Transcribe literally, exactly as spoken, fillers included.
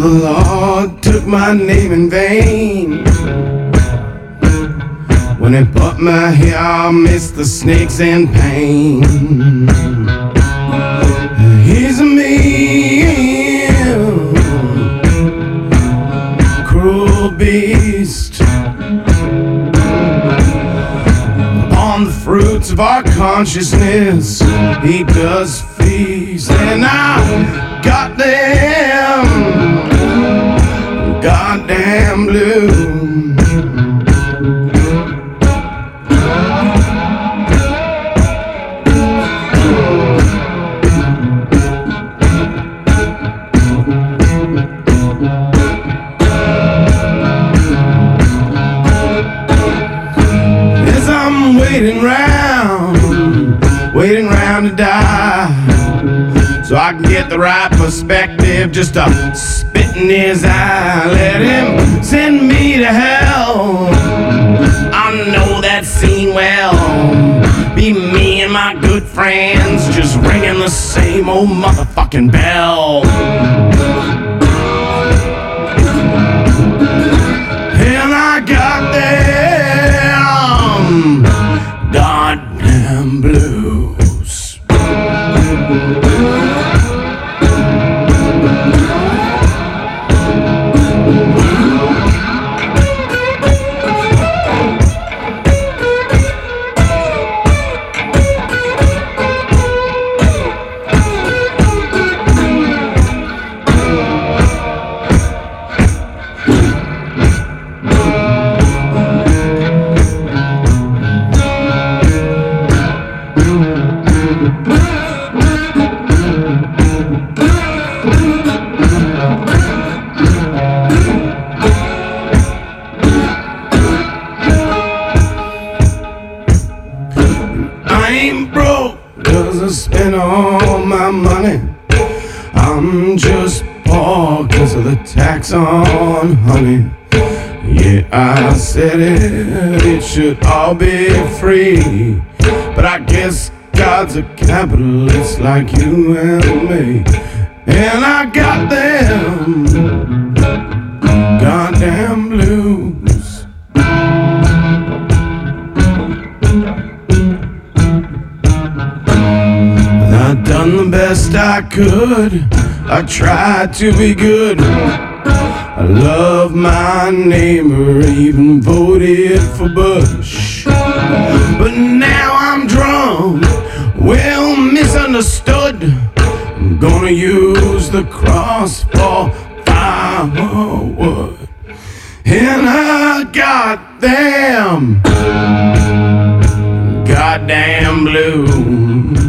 the Lord took my name in vain. When he put my hair, I missed the snakes and pain. He's a mean, cruel beast. On the fruits of our consciousness, he does feast. And I got them goddamn blue. Waiting round, waiting round to die, so I can get the right perspective, just a spit in his eye. Let him send me to hell, I know that scene well. Be me and my good friends, just ringing the same old motherfucking bell. And I got them goddamn blues. I ain't broke 'cause I spent all my money. I'm just poor 'cause of the tax on honey. Yeah, I said it, it should all be free, but I guess God's a capitalist like you and me. And I got them goddamn blues. And I done the best I could, I tried to be good. I love my neighbor, even voted for Bush. But now I'm drunk, well misunderstood. I'm gonna use the cross for firewood. And I got them goddamn blues.